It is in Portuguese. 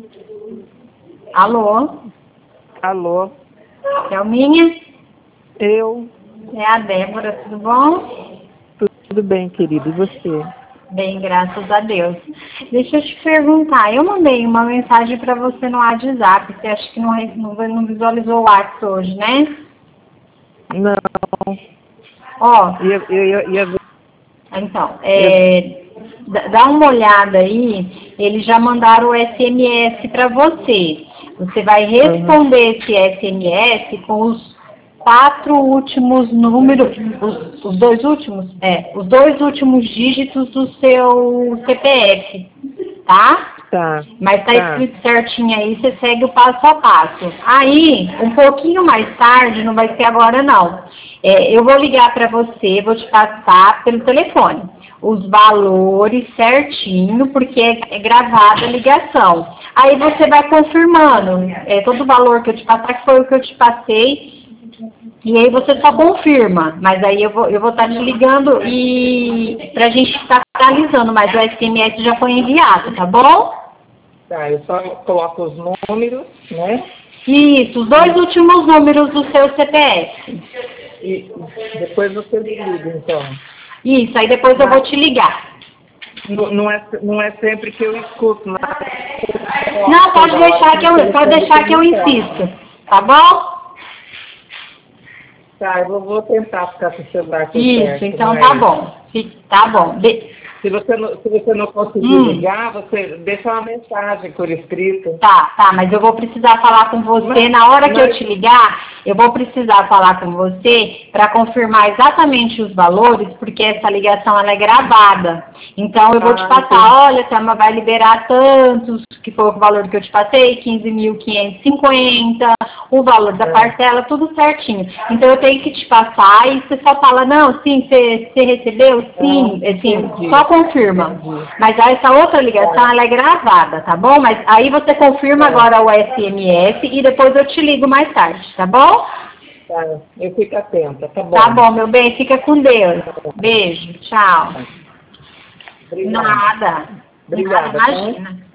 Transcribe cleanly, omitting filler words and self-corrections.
Alô? Alô? Thelminha? Eu? É a Débora, tudo bom? Tudo bem, querido. E você? Bem, graças a Deus. Deixa eu te perguntar, eu mandei uma mensagem para você no WhatsApp, você acha que não visualizou o WhatsApp hoje, né? Não. Ó, Ia então, dá uma olhada aí, eles já mandaram o SMS para você. Você vai responder esse SMS com os 4 últimos números, os dois últimos dígitos do seu CPF, tá? Tá. Mas tá escrito certinho aí, você segue o passo a passo. Aí, um pouquinho mais tarde, não vai ser agora não, eu vou ligar para você, vou te passar pelo telefone os valores certinho, porque é gravada a ligação. Aí você vai confirmando, todo o valor que eu te passar, que foi o que eu te passei, e aí você só confirma, mas aí eu vou estar te ligando e pra gente estar finalizando, mas o SMS já foi enviado, tá bom? Tá, eu só coloco os números, né? Isso, os 2 últimos números do seu CPF. E depois você me liga, então. Isso, aí depois eu vou te ligar. Não é sempre que eu escuto, mas... Não, pode deixar que eu insisto, tá bom? Tá, eu vou tentar ficar com o celular aqui perto. Isso, então tá bom. Tá bom. Se você não conseguir ligar, você deixa uma mensagem por escrito. Tá, mas eu vou precisar falar com você, na hora que eu te ligar, eu vou precisar falar com você para confirmar exatamente os valores, porque essa ligação ela é gravada. Então eu vou te passar, olha, Thelma vai liberar tantos, que foi o valor que eu te passei, 15.550, o valor da parcela, tudo certinho. Então eu tenho que te passar e você só fala, não, sim, você recebeu? Sim, assim, só confirma. Mas essa outra ligação, ela é gravada, tá bom? Mas aí você confirma agora o SMS e depois eu te ligo mais tarde, tá bom? Tá, eu fico atenta, tá bom. Tá bom, meu bem, fica com Deus. Beijo, tchau. Obrigada. Nada. Obrigada, Nada, imagina.